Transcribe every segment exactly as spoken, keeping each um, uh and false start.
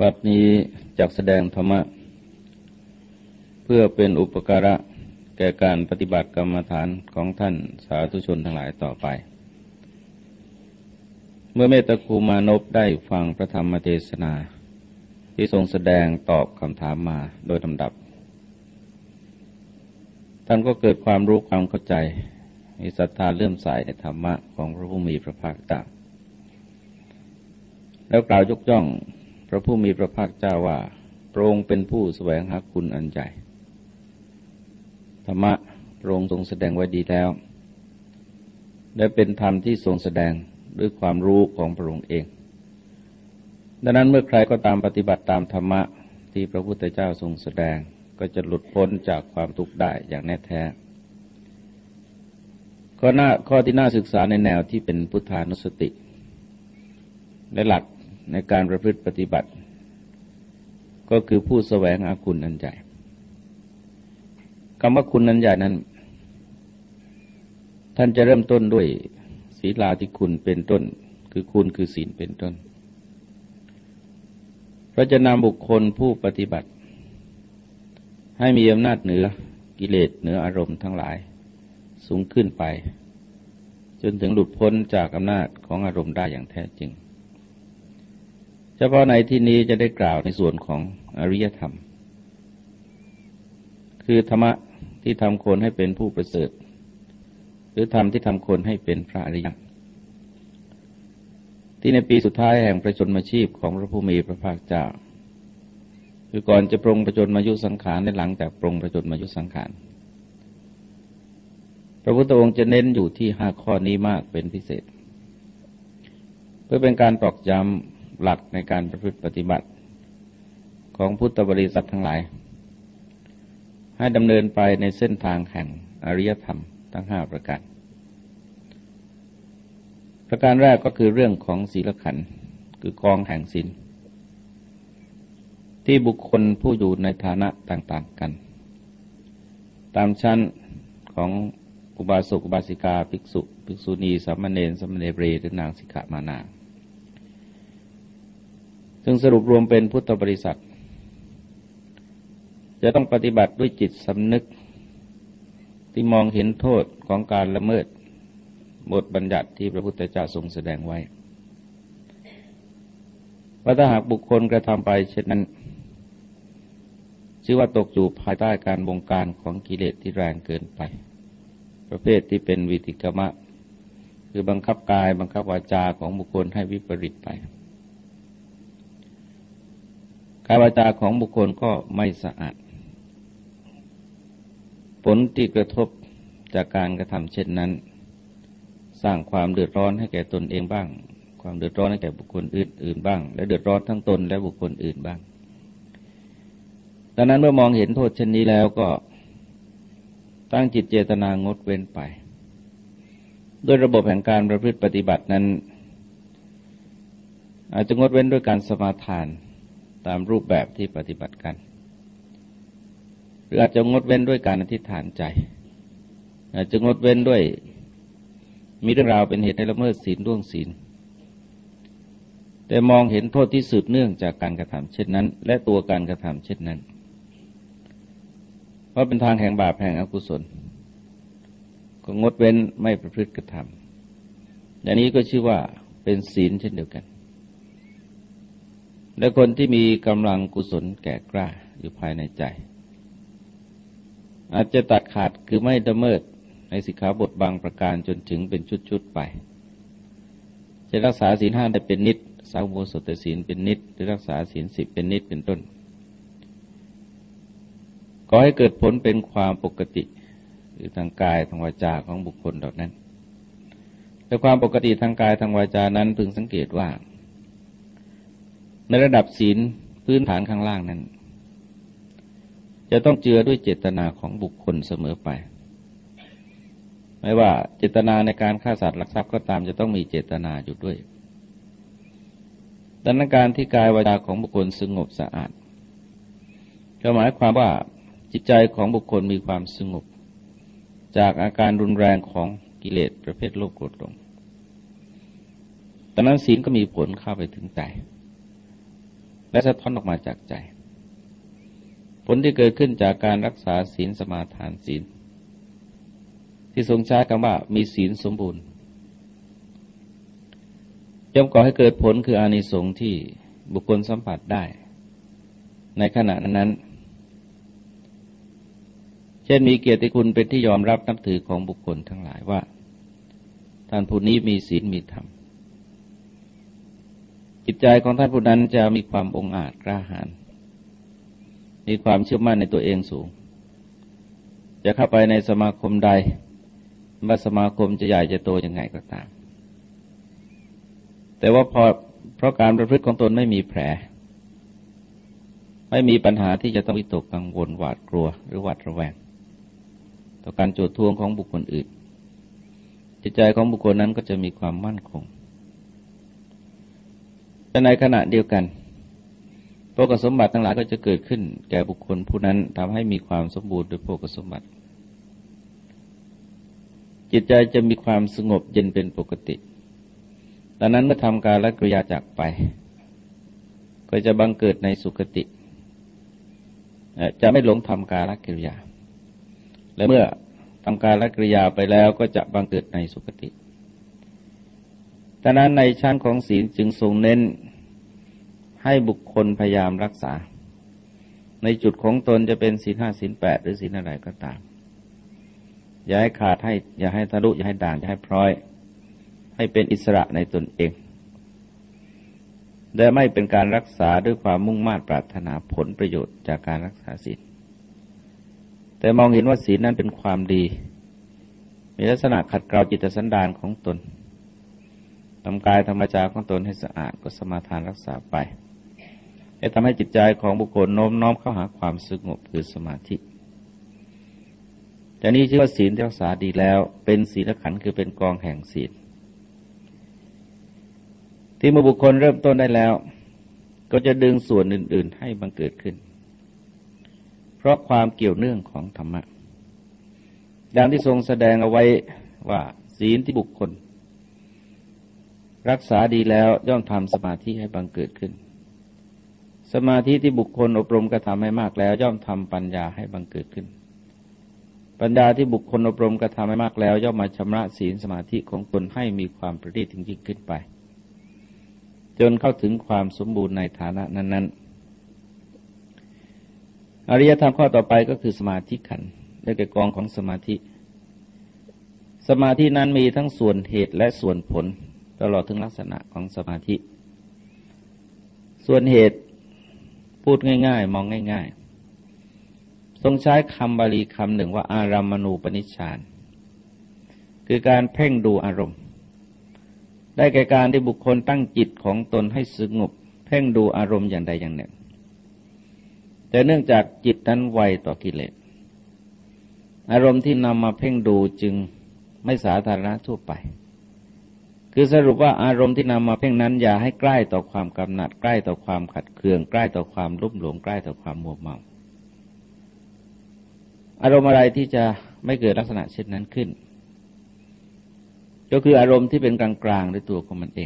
บัดนี้จักแสดงธรรมะเพื่อเป็นอุปการะแก่การปฏิบัติกรรมฐานของท่านสาธุชนทั้งหลายต่อไปเมื่อเมตตาครูมานพได้ฟังพระธรรมเทศนาที่ทรงแสดงตอบคำถามมาโดยลำดับท่านก็เกิดความรู้ความเข้าใจมีศรัทธาเลื่อมใสในธรรมะของพระผู้มีพระภาคเจ้าแล้วกล่าวยกย่องพระผู้มีพระภาคเจ้าว่าพระองค์เป็นผู้แสวงหาคุณอันใหญ่ธรรมะพระองค์ทรงแสดงไว้ดีแล้วและเป็นธรรมที่ทรงแสดงด้วยความรู้ของพระองค์เองดังนั้นเมื่อใครก็ตามปฏิบัติตามธรรมะที่พระพุทธเจ้าทรงแสดงก็จะหลุดพ้นจากความทุกข์ได้อย่างแน่แท้ข้อหน้าข้อที่น่าศึกษาในแนวที่เป็นพุทธานุสติและหลักในการประพฤติปฏิบัติก็คือผู้แสวงหาคุณอันใหญ่คำว่าคุณอันใหญ่นั้นท่านจะเริ่มต้นด้วยศีลาธิคุณเป็นต้นคือคุณคือศีลเป็นต้นเพราะจะนำบุคคลผู้ปฏิบัติให้มีอำนาจเหนือกิเลสเหนืออารมณ์ทั้งหลายสูงขึ้นไปจนถึงหลุดพ้นจากอำนาจของอารมณ์ได้อย่างแท้จริงเฉพาะในที่นี้จะได้กล่าวในส่วนของอริยธรรมคือธรรมะที่ทำคนให้เป็นผู้ประเสริฐหรือธรรมที่ทำคนให้เป็นพระอริยที่ในปีสุดท้ายแห่งประชนมชีพของพระผู้มีพระภาคเจ้าคือก่อนจะปรงประชนมายุสังขารและหลังจากปรงประชนมายุสังขารพระพุทธองค์จะเน้นอยู่ที่ห้าข้อนี้มากเป็นพิเศษเพื่อเป็นการตอกย้ำหลักในการประพฤติปฏิบัติของพุทธบริษัททั้งหลายให้ดำเนินไปในเส้นทางแห่งอริยธรรมทั้งห้าประการประการแรกก็คือเรื่องของศีลขันธ์คือกองแห่งศีลที่บุคคลผู้อยู่ในฐานะต่างๆกันตามชั้นของอุบาสกอุบาสิกาภิกษุภิกษุณีสามเณรสามเณรีหรือนางสิกขามานาซึ่งสรุปรวมเป็นพุทธบริษัทจะต้องปฏิบัติด้วยจิตสำนึกที่มองเห็นโทษของการละเมิดบทบัญญัติที่พระพุทธเจ้าทรงแสดงไว้ว่าถ้าหากบุคคลกระทำไปเช่นนั้นชื่อว่าตกอยู่ภายใต้การบงการของกิเลสที่แรงเกินไปประเภทที่เป็นวิติกรรมะคือบังคับกายบังคับวาจาของบุคคลให้วิปริตไปกายวาจาของบุคคลก็ไม่สะอาดผลที่กระทบจากการกระทำเช่นนั้นสร้างความเดือดร้อนให้แก่ตนเองบ้างความเดือดร้อนให้แก่บุคคลอื่นๆบ้างและเดือดร้อนทั้งตนและบุคคลอื่นบ้างดังนั้นเมื่อมองเห็นโทษเช่นนี้แล้วก็ตั้งจิตเจตนางดเว้นไปโดยระบบแห่งการประพฤติปฏิบัตินั้นอาจจะงดเว้นด้วยการสมาทานตามรูปแบบที่ปฏิบัติกันหรืออาจจะงดเว้นด้วยการอธิษฐานใจอาจจะงดเว้นด้วยมีเรื่องราวเป็นเหตุให้ละเมิดศีลล่วงศีลแต่มองเห็นโทษที่สืบเนื่องจากการกระทำเช่นนั้นและตัวการกระทำเช่นนั้นเพราะเป็นทางแห่งบาปแห่งอกุศลก็งดเว้นไม่ประพฤติกระทำอย่างนี้ก็ชื่อว่าเป็นศีลเช่นเดียวกันและคนที่มีกำลังกุศลแก่กล้าอยู่ภายในใจอาจจะตัดขาดคือไม่ละเมิดในสิกขาบทบางประการจนถึงเป็นชุดๆไปจะรักษาศีลห้าได้เป็นนิจสาวโบสถศีลเป็นนิจหรือรักษาศีลสิบเป็นนิจเป็นต้นก็ให้เกิดผลเป็นความปกติหรือทางกายทางวาจาของบุคคลเหล่านั้นแต่ความปกติทางกายทางวาจานั้นพึงสังเกตว่าในระดับศีลพื้นฐานข้างล่างนั้นจะต้องเจือด้วยเจตนาของบุคคลเสมอไปไม่ว่าเจตนาในการฆ่าสัตว์ลักทรัพย์ก็ตามจะต้องมีเจตนาอยู่ด้วยดังนั้นการที่กายวาจาของบุคคลสงบสะอาดก็หมายความว่าจิตใจของบุคคลมีความสงบจากอาการรุนแรงของกิเลสประเภทโลภโกรธหลงดังนั้นศีลก็มีผลเข้าไปถึงใจและสะท้อนออกมาจากใจผลที่เกิดขึ้นจากการรักษาศีลสมาทานศีลที่ทรงใช้คำว่ามีศีลสมบูรณ์ย่อมก่อให้เกิดผลคืออานิสงส์ที่บุคคลสัมผัสได้ในขณะนั้นเช่นมีเกียรติคุณเป็นที่ยอมรับนับถือของบุคคลทั้งหลายว่าท่านผู้นี้มีศีลมีธรรมจิตใจของท่านผู้นั้นจะมีความองอาจกล้าหาญมีความเชื่อมั่นในตัวเองสูงจะเข้าไปในสมาคมใดว่าสมาคมจะใหญ่จะโตยังไงก็ตามแต่ว่าพอเพราะการประพฤติของตนไม่มีแผลไม่มีปัญหาที่จะต้องวิตกกังวลหวาดกลัวหรือหวาดระแวงต่อการโจทย์ทวงของบุคคลอื่นจิตใจของบุคคลนั้นก็จะมีความมั่นคงแต่ในขณะเดียวกันโภคสมบัติทั้งหลายก็จะเกิดขึ้นแก่บุคคลผู้นั้นทำให้มีความสมบูรณ์ด้วยโภคสมบัติจิตใจจะมีความสงบเย็นเป็นปกติดังนั้นเมื่อทำการละกิริยาจากไปก็จะบังเกิดในสุคติจะไม่หลงทำการละกิริยาและเมื่อทำการละกิริยาไปแล้วก็จะบังเกิดในสุคติดังนั้นในชั้นของศีลจึงทรงเน้นให้บุคคลพยายามรักษาในจุดของตนจะเป็นศีลห้าศีลแปดหรือศีลอะไรก็ตามอย่าให้ขาดให้อย่าให้ทะลุอย่าให้ด่างอย่าให้พร้อยให้เป็นอิสระในตนเองและไม่เป็นการรักษาด้วยความมุ่งมา่ปรารถนาผลประโยชน์จากการรักษาศีลแต่มองเห็นว่าศีลนั้นเป็นความดีมีลักษณะขัดเกลาจิตสันดานของตนทำกายทำวาจาของตนให้สะอาดก็สมาทานรักษาไปให้ทำให้จิตใจของบุคคลโน้มน้อมเข้าหาความสงบคือสมาธิแต่นี้ชื่อว่าศีลที่รักษาดีแล้วเป็นศีลขันธ์คือเป็นกองแห่งศีลที่เมื่อบุคคลเริ่มต้นได้แล้วก็จะดึงส่วนอื่นๆให้บังเกิดขึ้นเพราะความเกี่ยวเนื่องของธรรมะดังที่ทรงแสดงเอาไว้ว่าศีลที่บุคคลรักษาดีแล้วย่อมทำสมาธิให้บังเกิดขึ้นสมาธิที่บุคคลอบรมกระทำให้มากแล้วย่อมทำปัญญาให้บังเกิดขึ้นปัญญาที่บุคคลอบรมกระทำให้มากแล้วย่อมมาชำระศีลสมาธิของตนให้มีความประณีตยิ่งขึ้นไปจนเข้าถึงความสมบูรณ์ในฐานะนั้นๆอริยธรรมข้อต่อไปก็คือสมาธิขันธ์ได้แก่กองของสมาธิสมาธินั้นมีทั้งส่วนเหตุและส่วนผลตลอดถึงลักษณะของสมาธิส่วนเหตุพูดง่ายๆมองง่ายๆทรงใช้คำบาลีคำหนึ่งว่าอารามณูปนิชฌานคือการเพ่งดูอารมณ์ได้แก่การที่บุคคลตั้งจิตของตนให้สงบเพ่งดูอารมณ์อย่างใดอย่างหนึ่งแต่เนื่องจากจิตนั้นไวต่อกิเลสอารมณ์ที่นำมาเพ่งดูจึงไม่สาธารณะทั่วไปคือสรุปว่าอารมณ์ที่นำมาเพ่งนั้นอย่าให้ใกล้ต่อความกำหนัดใกล้ต่อความขัดเคืองใกล้ต่อความลุ่มหลงใกล้ต่อความมัวเมาอารมณ์อะไรที่จะไม่เกิดลักษณะเช่นนั้นขึ้นก็คืออารมณ์ที่เป็นกลางๆด้วยตัวของมันเอง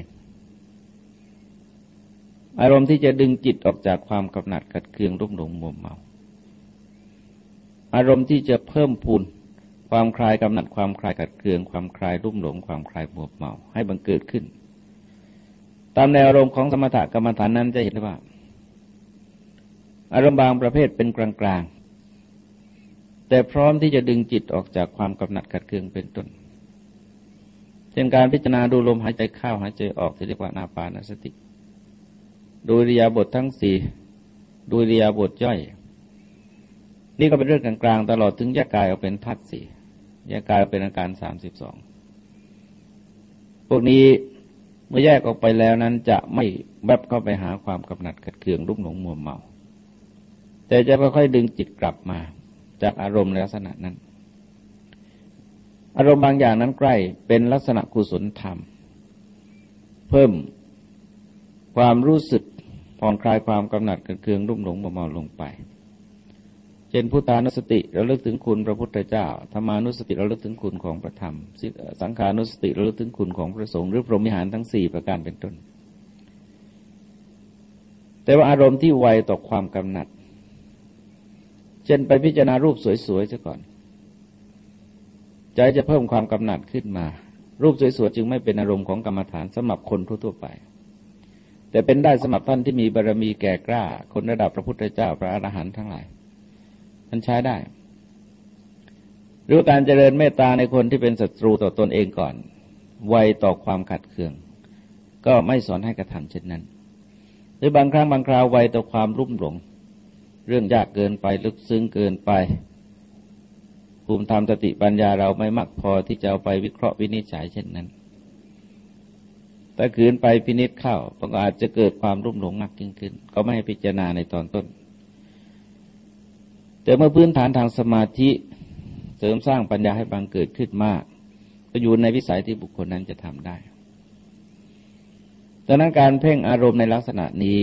อารมณ์ที่จะดึงจิตออกจากความกำหนัดขัดเคืองลุ่มหลงมัวเมาอารมณ์ที่จะเพิ่มพูนความคลายกำหนัดความคลายขัดเคืองความคลายลุ่มหลงความคลายมัวเมาให้บังเกิดขึ้นตามแนวอารมณ์ของสมถกรรมฐานนั้นจะเห็นว่าอารมณ์บางประเภทเป็นกลางๆแต่พร้อมที่จะดึงจิตออกจากความกำหนัดขัดเคืองเป็นต้นเช่นการพิจารณาดูลมหายใจเข้าหายใจออกที่เรียกว่าอานาปานสติดูอิริยาบถทั้งสี่ดูอิริยาบถย่อยนี่ก็เป็นเรื่องกลางๆตลอดถึงแยกกายออกเป็นธาตุสี่แยกกายออกเป็นอาการสามสิบสองพวกนี้เมื่อแยกออกไปแล้วนั้นจะไม่แวบเข้าไปหาความกำหนัดขัดเคืองรุ่มหลงมัวเมาแต่จะค่อยๆดึงจิตกลับมาจากอารมณ์ในลักษณะนั้นอารมณ์บางอย่างนั้นใกล้เป็นลักษณะกุศลธรรมเพิ่มความรู้สึกผ่อนคลายความกำหนัดขัดเคืองรุ่มหลงมัวเมาลงไปเช่นพุทธานุสติระลึกถึงคุณพระพุทธเจ้าธรรมานุสติระลึกถึงคุณของพระธรรมสังขานุสติระลึกถึงคุณของพระสงฆ์หรือพรหมวิหารทั้งสี่ประการเป็นต้นแต่ว่าอารมณ์ที่ไวต่อความกำหนัดเช่นไปพิจารณารูปสวยๆซะก่อนใจจะเพิ่มความกำหนัดขึ้นมารูปสวยๆจึงไม่เป็นอารมณ์ของกรรมฐานสำหรับคนทั่วๆไปแต่เป็นได้สำหรับท่านที่มีบารมีแก่กล้าคนระดับพระพุทธเจ้าพระอรหันต์ทั้งหลายท่านใช้ได้หรือการเจริญเมตตาในคนที่เป็นศัตรูต่อตนเองก่อนไวต่อความขัดเคืองก็ไม่สอนให้กระทำเช่นนั้นหรือบางครั้งบางคราวไวต่อความรุ่มหลงเรื่องยากเกินไปลึกซึ้งเกินไปภูมิธรรมสติปัญญาเราไม่มากพอที่จะเอาไปวิเคราะห์วินิจฉัยเช่นนั้นแต่ขืนไปพินิจเข้าก็อาจจะเกิดความรุ่มหลงมากยิ่งขึ้นก็ไม่ให้พิจารณาในตอนต้นแต่เมื่อพื้นฐานทางสมาธิเสริมสร้างปัญญาให้บังเกิดขึ้นมากก็อยู่ในวิสัยที่บุคคลนั้นจะทำได้ดังนั้นการเพ่งอารมณ์ในลักษณะนี้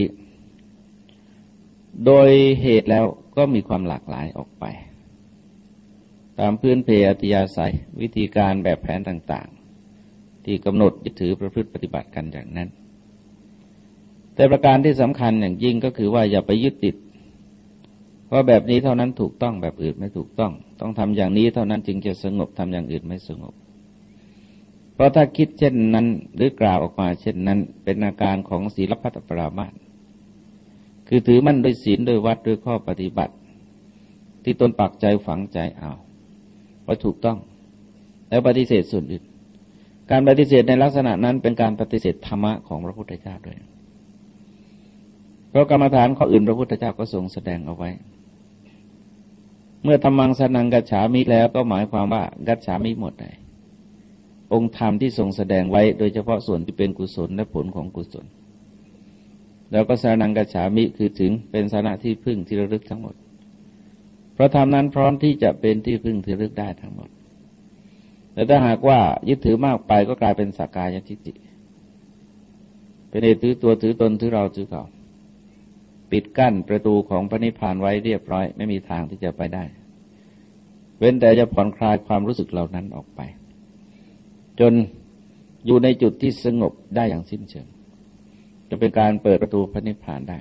โดยเหตุแล้วก็มีความหลากหลายออกไปตามพื้นเพอัตยาศัยวิธีการแบบแผนต่างๆที่กำหนดยึดถือประพฤติปฏิบัติกันอย่างนั้นแต่ประการที่สำคัญอย่างยิ่งก็คือว่าอย่าไปยึดติดว่าแบบนี้เท่านั้นถูกต้องแบบอื่นไม่ถูกต้องต้องทำอย่างนี้เท่านั้นจึงจะสงบทำอย่างอื่นไม่สงบเพราะถ้าคิดเช่นนั้นหรือกล่าวออกมาเช่นนั้นเป็นอาการของศีลพัตตปรามาสคือถือมั่นด้วยศีลด้วยวัดด้วยข้อปฏิบัติที่ตนปักใจฝังใจเอาว่าถูกต้องแล้วปฏิเสธส่วนอื่นการปฏิเสธในลักษณะนั้นเป็นการปฏิเสธธรรมะของพระพุทธเจ้าด้วยเพราะกรรมฐานข้ออื่นพระพุทธเจ้าก็ทรงแสดงเอาไว้เมื่อธรรมังสนังกัจฉามิแล้วก็หมายความว่ากัจฉามิหมดเลยองค์ธรรมที่ทรงแสดงไว้โดยเฉพาะส่วนที่เป็นกุศลและผลของกุศลแล้วก็สนังกัจฉามิคือถึงเป็นสนะที่พึ่งที่ระลึกทั้งหมดเพราะธรรมนั้นพร้อมที่จะเป็นที่พึ่งที่ระลึกได้ทั้งหมดแต่ถ้าหากว่ายึดถือมากไปก็กลายเป็นสักกายทิฏฐิเป็นเหตุถือตัวถือตนถือเราถือเขาปิดกั้นประตูของพระนิพพานไว้เรียบร้อยไม่มีทางที่จะไปได้เว้นแต่จะผ่อนคลายความรู้สึกเหล่านั้นออกไปจนอยู่ในจุดที่สงบได้อย่างสิ้นเชิงจะเป็นการเปิดประตูพระนิพพานได้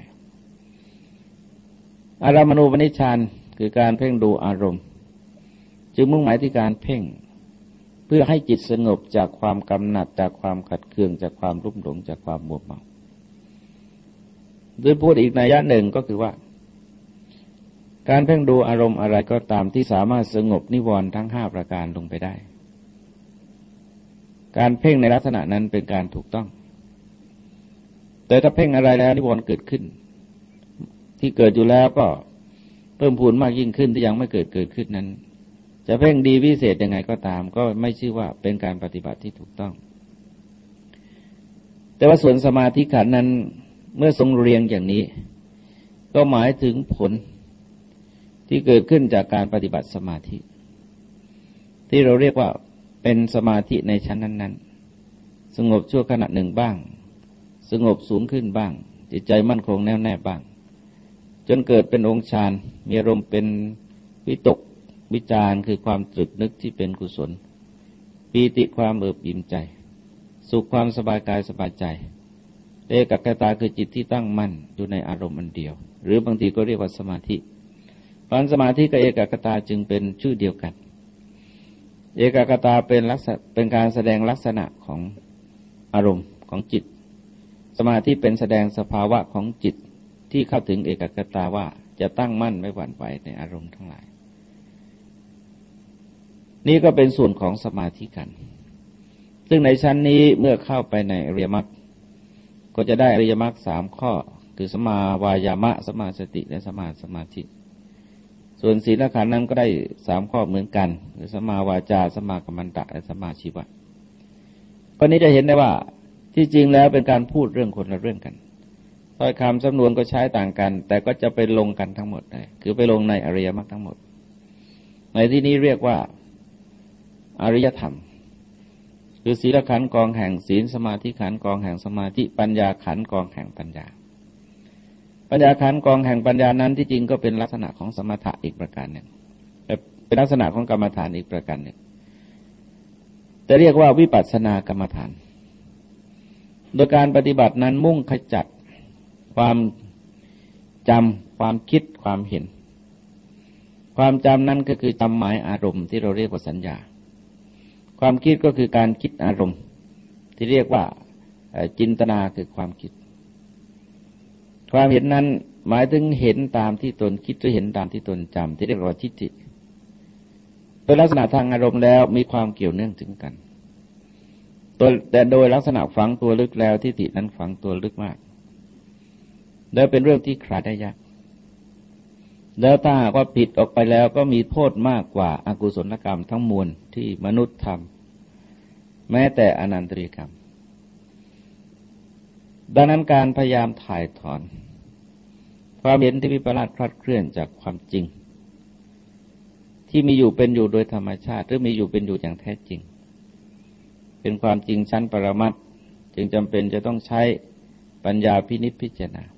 อารามณูปนิชฌานคือการเพ่งดูอารมณ์จึงมุ่งหมายที่การเพ่งเพื่อให้จิตสงบจากความกำหนัดจากความขัดเคืองจากความรุ่มหลงจากความมัวเมาโดยพูดอีกนัยยะหนึ่งก็คือว่าการเพ่งดูอารมณ์อะไรก็ตามที่สามารถสงบนิวรณ์ทั้งห้าประการลงไปได้การเพ่งในลักษณะนั้นเป็นการถูกต้องแต่ถ้าเพ่งอะไรแล้วนิวรณ์เกิดขึ้นที่เกิดอยู่แล้วก็เพิ่มพูนมากยิ่งขึ้นที่ยังไม่เกิดเกิดขึ้นนั้นจะเพ่งดีวิเศษยังไงก็ตามก็ไม่ชื่อว่าเป็นการปฏิบัติที่ถูกต้องแต่ว่าส่วนสมาธิขันธ์นั้นเมื่อทรงเรียงอย่างนี้ก็หมายถึงผลที่เกิดขึ้นจากการปฏิบัติสมาธิที่เราเรียกว่าเป็นสมาธิในชั้นนั้นๆสงบชั่วขณะหนึ่งบ้างสงบสูงขึ้นบ้างจิตใจมั่นคงแน่วแน่บ้างจนเกิดเป็นองค์ฌานมีอารมณ์เป็นวิตกวิจารคือความตรึกนึกที่เป็นกุศลปีติความเอิบอิ่มใจสุขความสบายกายสบายใจเอกคตาคือจิตที่ตั้งมั่นอยู่ในอารมณ์อันเดียวหรือบางทีก็เรียกว่าสมาธิเพราะสมาธิกับเอกคตาจึงเป็นชื่อเดียวกันเอกคตาเป็นลักษณะเป็นการแสดงลักษณะของอารมณ์ของจิตสมาธิเป็นแสดงสภาวะของจิตที่เข้าถึงเอกคตาว่าจะตั้งมั่นไม่หวั่นไหวในอารมณ์ทั้งหลายนี่ก็เป็นส่วนของสมาธิกันซึ่งในชั้นนี้เมื่อเข้าไปในอริยมรรคก็จะได้อริยมรรคสามข้อคือสัมมาวายามะสัมมาสติและสัมมาสมาธิส่วนศีลขันธ์นั้นก็ได้สามข้อเหมือนกันคือสัมมาวาจาสัมมากัมมันตะและสัมมาชีวะข้อนี้จะเห็นได้ว่าที่จริงแล้วเป็นการพูดเรื่องคนละเรื่องกันถ้อยคำสำนวนก็ใช้ต่างกันแต่ก็จะไปลงกันทั้งหมดเลยคือไปลงในอริยมรรคทั้งหมดในที่นี้เรียกว่าอริยธรรมคือศีลขันธ์กองแห่งศีลสมาธิขันธ์กองแห่งสมาธิปัญญาขันธ์กองแห่งปัญญาปัญญาขันธ์กองแห่งปัญญานั้นที่จริงก็เป็นลักษณะของสมถะอีกประการหนึ่งเป็นลักษณะของกรรมฐานอีกประการหนึ่งแต่เรียกว่าวิปัสสนากรรมฐานโดยการปฏิบัตินั้นมุ่งขจัดความจำความคิดความเห็นความจำนั้นก็คือจำหมายอารมณ์ที่เราเรียกว่าสัญญาความคิดก็คือการคิดอารมณ์ที่เรียกว่าจินตนาคือความคิดความเห็นนั้นหมายถึงเห็นตามที่ตนคิดหรือเห็นตามที่ตนจำที่เรียกว่าทิฏฐิโดยลักษณะทางอารมณ์แล้วมีความเกี่ยวเนื่องถึงกันแต่โดยลักษณะฝังตัวลึกแล้วทิฏฐินั้นฝังตัวลึกมากแล้วเป็นเรื่องที่คลายได้ยากแล้วถ้าหากว่าผิดออกไปแล้วก็มีโทษมากกว่าอากุศลกรรมทั้งมวลที่มนุษย์ทำแม้แต่อนันตริยกรรมดังนั้นการพยายามถ่ายถอนความเห็นที่วิปลาสคลาดเคลื่อนจากความจริงที่มีอยู่เป็นอยู่โดยธรรมชาติหรือมีอยู่เป็นอยู่อย่างแท้จริงเป็นความจริงชั้นปรมัตถ์จึงจำเป็นจะต้องใช้ปัญญาพินิจพิจารณา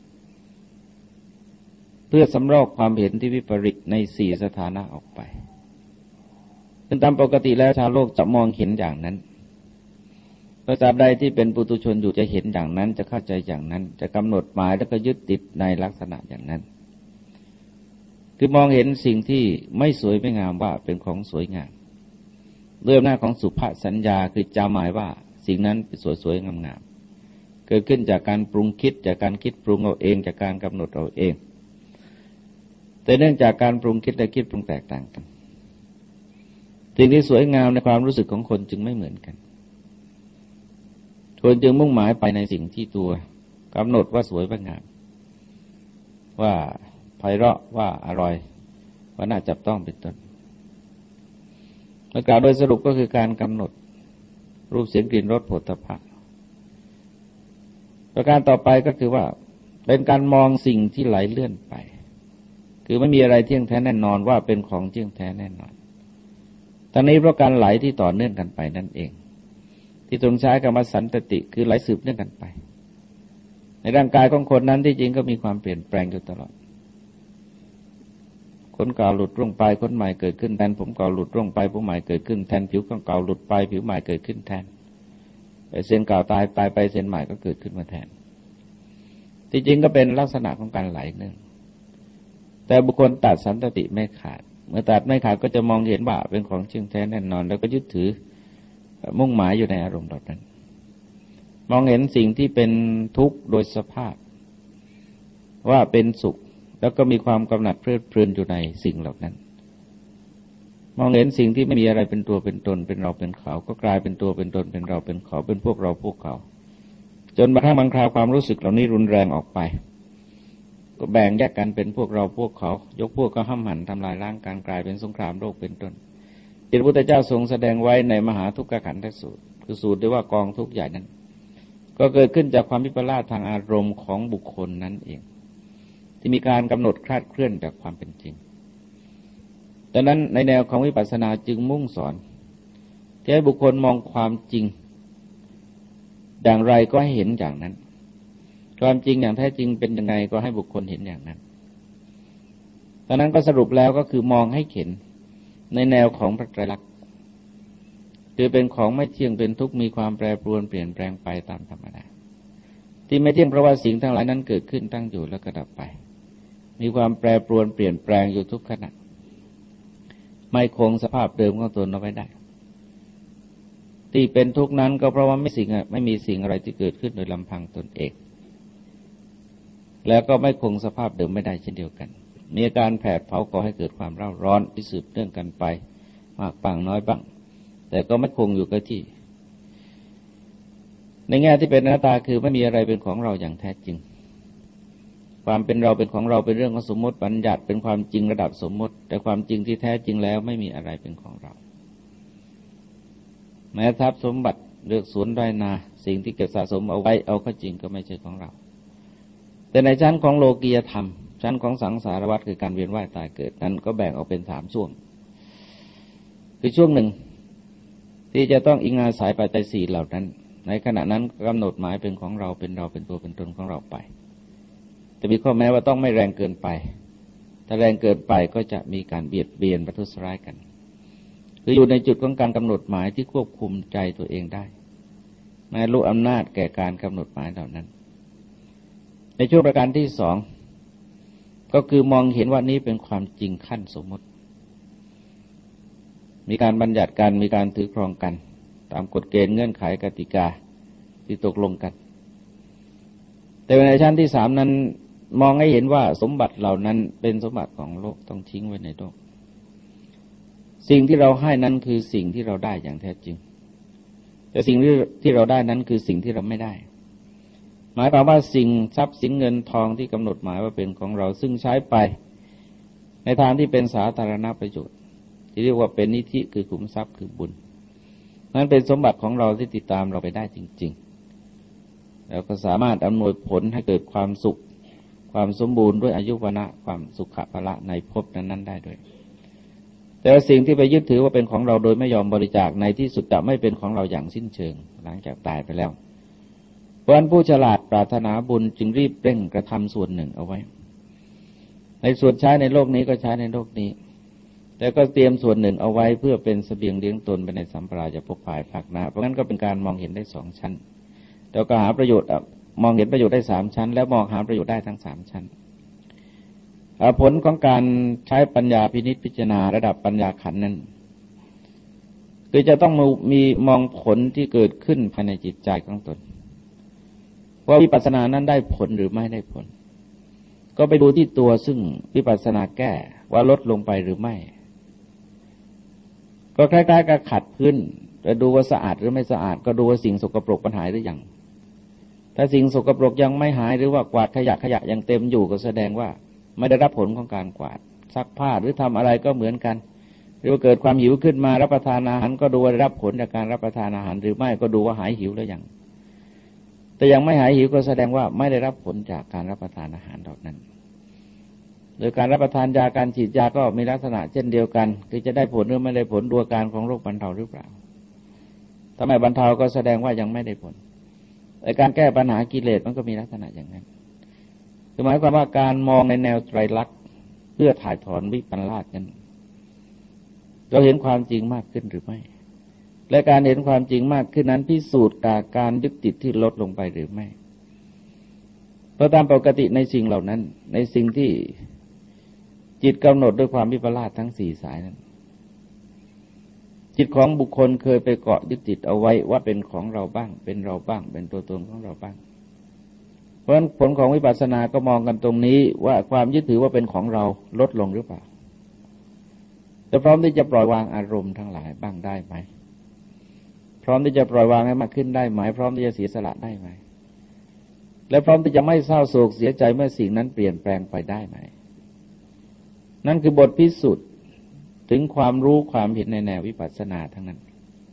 เพื่อสำรอกความเห็นที่วิปริตในสี่สถานะออกไปซึ่งตามปกติแล้วชาวโลกจะมองเห็นอย่างนั้นเพราะตราบใดที่เป็นปุถุชนอยู่จะเห็นอย่างนั้นจะเข้าใจอย่างนั้นจะกำหนดหมายแล้วก็ยึดติดในลักษณะอย่างนั้นคือมองเห็นสิ่งที่ไม่สวยไม่งามว่าเป็นของสวยงามด้วยอำนาจของสุภสัญญาคือจำหมายว่าสิ่งนั้นเป็นสวยๆงามๆเกิดขึ้นจากการปรุงคิดจากการคิดปรุงเอาเองจากการกำหนดเอาเองแต่เนื่องจากการปรุงคิดและคิดปรุงแตกต่างกันสิ่งที่สวยงามในความรู้สึกของคนจึงไม่เหมือนกันคนจึงมุ่งหมายไปในสิ่งที่ตัวกำหนดว่าสวยว่างามว่าไพเราะว่าอร่อยว่าน่าจับต้องเป็นต้นประกาศโดยสรุปก็คือการกำหนดรูปเสียงกลิ่นรสโผฏฐัพพะประการต่อไปก็คือว่าเป็นการมองสิ่งที่ไหลเลื่อนไปคือไม่มีอะไรเที่ยงแท้แน่นอนว่าเป็นของเที่ยงแท้แน่นอนทั้งนี้เพราะการไหลที่ต่อเนื่องกันไปนั่นเองที่ตรงใช้คำว่าสันตติคือไหลสืบเนื่องกันไปในร่างกายของคนนั้นที่จริงก็มีความเปลี่ยนแปลงอยู่ตลอดคนเก่าหลุดร่วงไปคนใหม่เกิดขึ้นแทนผมเก่าหลุดร่วงไปผมใหม่เกิดขึ้นแทนผิวเก่าหลุดไปผิวใหม่เกิดขึ้นแทนเส้นเก่าตายตายไปเส้นใหม่ก็เกิดขึ้นมาแทนที่จริงก็เป็นลักษณะของการไหลเนื่องแต่บุคคลตัดสันตติไม่ขาดเมื่อตัดไม่ขาดก็จะมองเห็นว่าเป็นของเที่ยงแท้แน่นอนแล้วก็ยึดถือมุ่งหมายอยู่ในอารมณ์เหล่านั้นมองเห็นสิ่งที่เป็นทุกข์โดยสภาพว่าเป็นสุขแล้วก็มีความกำหนัดเพลิดเพลินอยู่ในสิ่งเหล่านั้นมองเห็นสิ่งที่ไม่มีอะไรเป็นตัวเป็นตนเป็นเราเป็นเขาก็กลายเป็นตัวเป็นตนเป็นเราเป็นเขาเป็นพวกเราพวกเขาจนบางครั้งบางคราวความรู้สึกเหล่านี้รุนแรงออกไปก็แบ่งแยกกันเป็นพวกเราพวกเขายกพวกก็ห้ำหั่นทำลายล้างการกลายเป็นสงครามโลกเป็นต้นที่พระพุทธเจ้าทรงแสดงไว้ในมหาทุกขขันธสูตรคือสูตรที่ว่ากองทุกข์ใหญ่นั้นก็เกิดขึ้นจากความวิปลาสทางอารมณ์ของบุคคลนั้นเองที่มีการกำหนดคลาดเคลื่อนจากความเป็นจริงดังนั้นในแนวของวิปัสสนาจึงมุ่งสอนที่ให้บุคคลมองความจริงอย่างไรก็ให้เห็นอย่างนั้นความจริงอย่างแท้จริงเป็นยังไงก็ให้บุคคลเห็นอย่างนั้นดังนั้นก็สรุปแล้วก็คือมองให้เห็นในแนวของพระไตรลักษณ์คือเป็นของไม่เที่ยงเป็นทุกข์มีความแปรปรวนเปลี่ยนแปลงไปตามธรรมดาที่ไม่เที่ยงเพราะว่าสิ่งทั้งหลายนั้นเกิดขึ้นตั้งอยู่แล้วก็ดับไปมีความแปรปรวนเปลี่ยนแปลงอยู่ทุกขณะไม่คงสภาพเดิมของตนเอาไว้ได้ที่เป็นทุกข์นั้นก็เพราะว่าไม่สิ่งไม่มีสิ่งอะไรที่เกิดขึ้นโดยลำพังตนเองแล้วก็ไม่คงสภาพเดิมไม่ได้เช่นเดียวกันมีอาการแผดเผาก่อให้เกิดความเร่าร้อนที่สืบเนื่องกันไปมากบ้างน้อยบ้างแต่ก็ไม่คงอยู่กับที่ในแง่ที่เป็นอนัตตาคือไม่มีอะไรเป็นของเราอย่างแท้จริงความเป็นเราเป็นของเราเป็นเรื่องของสมมติบัญญัติเป็นความจริงระดับสมมติแต่ความจริงที่แท้จริงแล้วไม่มีอะไรเป็นของเราแม้ทรัพย์สมบัติเลือกสวนไร่นาสิ่งที่เก็บสะสมเอาไว้เอาเข้าจริงก็ไม่ใช่ของเราแต่ในชั้นของโลกียธรรมชั้นของสังสารวัฏคือการเวียนว่ายตายเกิดนั้นก็แบ่งออกเป็นสามช่วงคือช่วงหนึ่งที่จะต้องอิงอาศัยปัจจัยสี่เหล่านั้นในขณะนั้นกำหนดหมายเป็นของเราเป็นเราเป็นตัวเป็นตนของเราไปแต่มีข้อแม้ว่าต้องไม่แรงเกินไปถ้าแรงเกินไปก็จะมีการเบียดเบียนประทุษร้ายกันคืออยู่ในจุดของการกำหนดหมายที่ควบคุมใจตัวเองได้ไม่รู้อำนาจแก่การกำหนดหมายเหล่านั้นในช่วงประการที่สองก็คือมองเห็นว่านี้เป็นความจริงขั้นสมมติมีการบัญญัติกันมีการถือครองกันตามกฎเกณฑ์เงื่อนไขกติกาที่ตกลงกันแต่ในชั้นที่สามนั้นมองให้เห็นว่าสมบัติเหล่านั้นเป็นสมบัติของโลกต้องทิ้งไว้ในโลกสิ่งที่เราให้นั้นคือสิ่งที่เราได้อย่างแท้จริงแต่สิ่งที่ที่เราได้นั้นคือสิ่งที่เราไม่ได้หมายความว่าสิ่งทรัพย์สินเงินทองที่กำหนดหมายว่าเป็นของเราซึ่งใช้ไปในทางที่เป็นสาธารณประโยชน์ที่เรียกว่าเป็นนิธิคือขุมทรัพย์คือบุญนั้นเป็นสมบัติของเราที่ติดตามเราไปได้จริงๆแล้วก็สามารถอำนวยผลให้เกิดความสุขความสมบูรณ์ด้วยอายุวนะความสุขภละในภพนั้นๆได้ด้วยแต่สิ่งที่ไปยึดถือว่าเป็นของเราโดยไม่ยอมบริจาคในที่สุดจะไม่เป็นของเราอย่างสิ้นเชิงหลังจากตายไปแล้วเพราะฉะนั้นผู้ฉลาดปรารถนาบุญจึงรีบเร่งกระทำส่วนหนึ่งเอาไว้ในส่วนใช้ในโลกนี้ก็ใช้ในโลกนี้แต่ก็เตรียมส่วนหนึ่งเอาไว้เพื่อเป็นเสบียงเลี้ยงตนไปในสัมปราชภพภายภาคหน้าเพราะงั้นก็เป็นการมองเห็นได้สองชั้นแล้วก็หาประโยชน์มองเห็นประโยชน์ได้สามชั้นแล้วมองหาประโยชน์ได้ทั้งสามชั้นผลของการใช้ปัญญาพินิจพิจารณาระดับปัญญาขันธ์นั้นคือจะต้องมีมองผลที่เกิดขึ้นภายในจิตใจของตนว่าวิปัสสนานั้นได้ผลหรือไม่ได้ผลก็ไปดูที่ตัวซึ่งวิปัสสนาแก้ว่าลดลงไปหรือไม่ก็คล้ายๆกับขัดพื้นจะดูว่าสะอาดหรือไม่สะอาดก็ดูว่าสิ่งสกปรกมันหายหรือยังถ้าสิ่งสกปรกยังไม่หายหรือว่ากวาดขยะขยะยังเต็มอยู่ก็แสดงว่าไม่ได้รับผลของการกวาดซักผ้าหรือทำอะไรก็เหมือนกันหรือว่าเกิดความหิวขึ้นมารับประทานอาหารก็ดูว่าได้รับผลจากการรับประทานอาหารหรือไม่ก็ดูว่าหายหิวหรือยังแต่ยังไม่หายหิวก็แสดงว่าไม่ได้รับผลจากการรับประทานอาหารดอกนั้นโดยการรับประทานยาการฉีดยาก็มีลักษณะเช่นเดียวกันคือจะได้ผลหรือไม่ได้ผลดูอาการของโรคบรรเทาหรือเปล่าถ้าไม่บรรเทาก็แสดงว่ายังไม่ได้ผลแต่การแก้ปัญหากิเลสมันก็มีลักษณะอย่างนั้นคือหมายความว่าการมองในแนวไตรลักษณ์เพื่อถ่ายถอนวิปลาสนั้นเราเห็นความจริงมากขึ้นหรือไม่และการเห็นความจริงมากขึ้นนั้นพิสูจน์จากการยึดติดที่ลดลงไปหรือไม่เพราะตามปกติในสิ่งเหล่านั้นในสิ่งที่จิตกำหนดด้วยความวิปลาสทั้งสี่สายนั้นจิตของบุคคลเคยไปเกาะยึดติดเอาไว้ว่าเป็นของเราบ้างเป็นเราบ้างเป็นตัวตนของเราบ้างเพราะฉะนั้นผลของวิปัสสนาก็มองกันตรงนี้ว่าความยึดถือว่าเป็นของเราลดลงหรือเปล่าจะพร้อมที่จะปล่อยวางอารมณ์ทั้งหลายบ้างได้ไหมพร้อมที่จะปล่อยวางให้มากขึ้นได้ไหมพร้อมที่จะเสียสละได้ไหมและพร้อมที่จะไม่เศร้าโศกเสียใจเมื่อสิ่งนั้นเปลี่ยนแปลงไปได้ไหมนั่นคือบทพิสูจน์ถึงความรู้ความเห็นในแนววิปัสสนาทั้งนั้น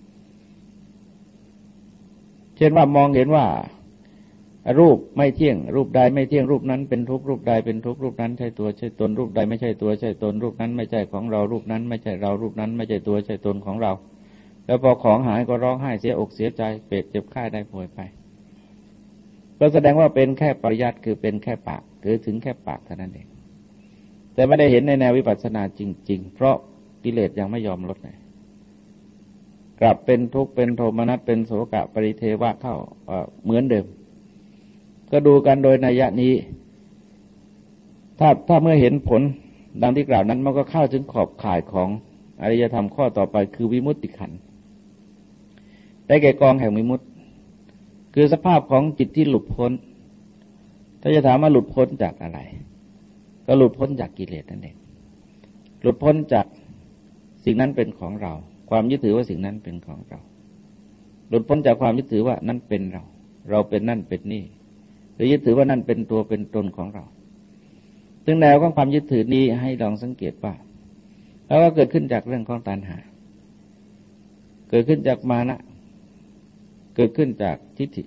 เช่นว่ามองเห็นว่ารูปไม่เที่ยงรูปใดไม่เที่ยงรูปนั้นเป็นทุกข์รูปใดเป็นทุกข์รูปนั้นใช่ตัวใช่ตนรูปใดไม่ใช่ตัวใช่ตนรูปนั้นไม่ใช่ของเรารูปนั้นไม่ใช่เรารูปนั้นไม่ใช่ตัวใช่ตนของเราแล้วพอของหายก็ร้องไห้เสียอกเสียใจเปรตเจ็บไข้ได้ป่วยไปก็แสดงว่าเป็นแค่ปริยัติคือเป็นแค่ปากหรือถึงแค่ปากเท่านั้นเองแต่ไม่ได้เห็นในแนววิปัสสนาจริงๆเพราะกิเลสยังไม่ยอมลดเลยกลับเป็นทุกข์เป็นโทมนัสเป็นโศกะปริเทวะเข้าเหมือนเดิมก็ดูกันโดยนัยยะนี้ถ้าถ้าเมื่อเห็นผลดังที่กล่าวนั้นมันก็เข้าถึงขอบข่ายของอริยธรรมข้อต่อไปคือวิมุตติขันธ์ได้แก่กองแห่งวิมุตติคือสภาพของจิตที่หลุดพ้นถ้าจะถามว่าหลุดพ้นจากอะไรก็หลุดพ้นจากกิเลสนั่นเองหลุดพ้นจากสิ่งนั้นเป็นของเราความยึดถือว่าสิ่งนั้นเป็นของเราหลุดพ้นจากความยึดถือว่านั่นเป็นเราเราเป็นนั่นเป็นนี่หรือยึดถือว่านั่นเป็นตัวเป็นตนของเราซึ่งแนวของความยึดถือนี้ให้ลองสังเกตว่าแล้วก็เกิดขึ้นจากเรื่องของตัณหาเกิดขึ้นจากมานะเกิดขึ้นจากทิฏฐิ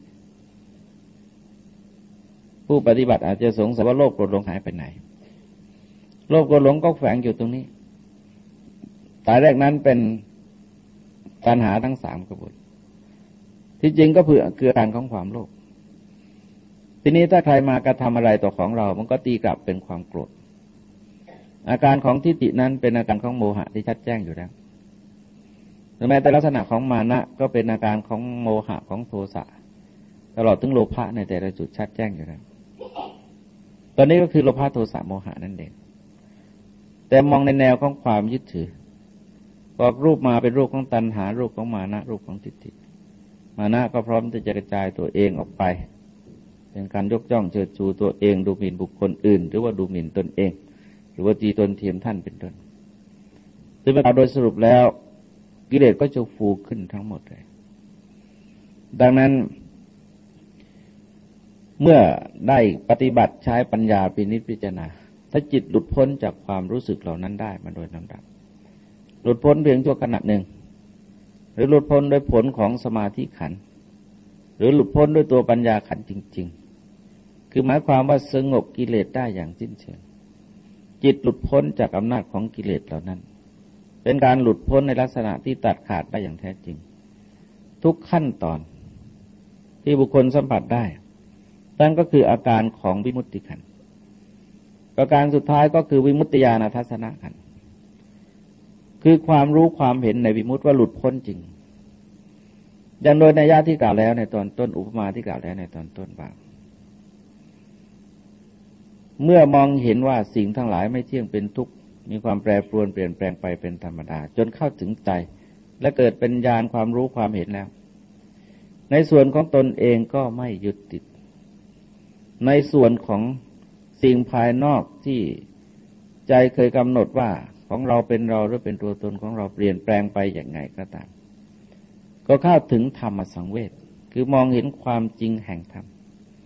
ผู้ปฏิบัติอาจจะสงสัยว่าโลภโกรธหลงหายไปไหนโลภโกรธหลงก็แฝงอยู่ตรงนี้ตายแรกนั้นเป็นตัณหาทั้งสามกบฏที่จริงก็เพื่อเกือการของความโลภทีนี้ถ้าใครมากระทำอะไรต่อของเรามันก็ตีกลับเป็นความโกรธอาการของทิฏฐินั้นเป็นอาการของโมหะที่ชัดแจ้งอยู่แล้วแม้แต่ลักษณะของมานะก็เป็นอาการของโมหะของโทสะตลอดถึงโลภะในแต่ละจุดชัดแจ้งอยู่แล้วตอนนี้ก็คือโลภะโทสะโมหะนั่นเองแต่มองในแนวของความยึดถือบอกรูปมาเป็นรูปของตัณหารูปของมานะรูปของทิฏฐิมานะก็พร้อมที่จะกระจายตัวเองออกไปเป็นการยกย่องเชิดชูตัวเองดูหมิ่นบุคคลอื่นหรือว่าดูหมิ่นตนเองหรือว่าตีตนเทียมท่านเป็นต้นซึ่งโดยสรุปแล้วกิเลสก็จะฟูขึ้นทั้งหมดเลยดังนั้นเมื่อได้ปฏิบัติใช้ปัญญาพินิจพิจารณาถ้าจิตหลุดพ้นจากความรู้สึกเหล่านั้นได้มาโดยลำดับหลุดพ้นเพียงชั่วขณะหนึ่งหรือหลุดพ้นโดยผลของสมาธิขันธ์หรือหลุดพ้นด้วยตัวปัญญาขันธ์จริงๆคือหมายความว่าสงบกิเลสได้อย่างสิ้นเชิงจิตหลุดพ้นจากอำนาจของกิเลสเหล่านั้นเป็นการหลุดพ้นในลักษณะที่ตัดขาดได้อย่างแท้จริงทุกขั้นตอนที่บุคคลสัมผัสได้นั่นก็คืออาการของวิมุตติขันธ์ประการสุดท้ายก็คือวิมุตติญาณทัศนขันธ์คือความรู้ความเห็นในวิมุตติว่าหลุดพ้นจริงอย่างโดยนัยยะที่กล่าวแล้วในตอนต้นอุปมาที่กล่าวแล้วในตอนต้นว่าเมื่อมองเห็นว่าสิ่งทั้งหลายไม่เที่ยงเป็นทุกข์มีความแปรปรวนเปลี่ยนแปลงไปเป็นธรรมดาจนเข้าถึงใจและเกิดเป็นญาณความรู้ความเห็นแล้วในส่วนของตนเองก็ไม่ยึดติดในส่วนของสิ่งภายนอกที่ใจเคยกำหนดว่าของเราเป็นเราหรือเป็นตัวตนของเราเปลี่ยนแปลงไปอย่างไงก็ตามก็เข้าถึงธรรมสังเวชคือมองเห็นความจริงแห่งธรรม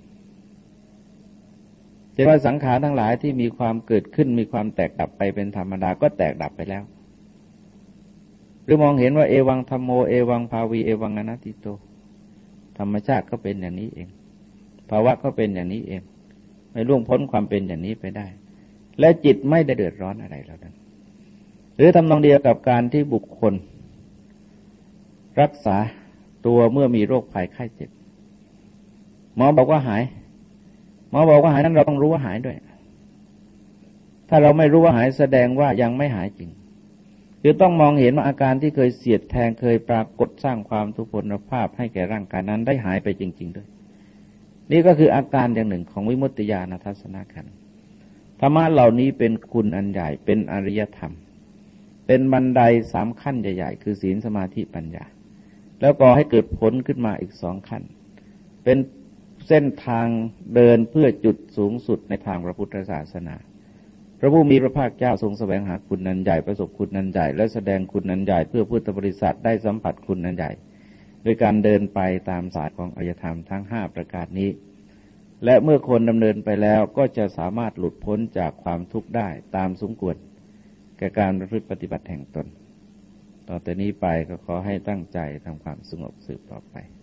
เช่นว่าสังขารทั้งหลายที่มีความเกิดขึ้นมีความแตกดับไปเป็นธรรมดาก็แตกดับไปแล้วหรือมองเห็นว่าเอวังธัมโมเอวังภาวีเอวังอนัตติโตธรรมชาติก็เป็นอย่างนี้เองภาวะก็เป็นอย่างนี้เองไม่ล่วงพ้นความเป็นอย่างนี้ไปได้และจิตไม่ได้เดือดร้อนอะไรแล้วนั้นหรือทำนองเดียวกับการที่บุคคลรักษาตัวเมื่อมีโรคภัยไข้เจ็บหมอบอกว่าหายหมอบอกว่าหายนั้นเราต้องรู้ว่าหายด้วยถ้าเราไม่รู้ว่าหายแสดงว่ายังไม่หายจริงคือต้องมองเห็นว่าอาการที่เคยเสียดแทงเคยปรากฏสร้างความทุพพลภาพให้แก่ร่างกายนั้นได้หายไปจริงๆด้วยนี่ก็คืออาการอย่างหนึ่งของวิมุตติญาณทัศนขันธ์ธรรมะเหล่านี้เป็นคุณอันใหญ่เป็นอริยธรรมเป็นบันไดสามขั้นใหญ่ๆคือศีลสมาธิปัญญาแล้วก็ให้เกิดผลขึ้นมาอีกสองขั้นเป็นเส้นทางเดินเพื่อจุดสูงสุดในทางพระพุทธศาสนาพระผู้มีพระภาคเจ้าทรงแสวงหาคุณนันใหญ่ประสบคุณนันใหญ่และแสดงคุณนันใหญ่เพื่อพุทธบริษัทได้สัมผัสคุณนันใหญ่โดยการเดินไปตามศาสตร์ของอริยธรรมทั้งห้าประการนี้และเมื่อคนดำเนินไปแล้วก็จะสามารถหลุดพ้นจากความทุกข์ได้ตามสมควรแก่การประพฤติปฏิบัติแห่งตนต่อแต่นี้ไปก็ขอให้ตั้งใจทำความสงบสืบต่อไป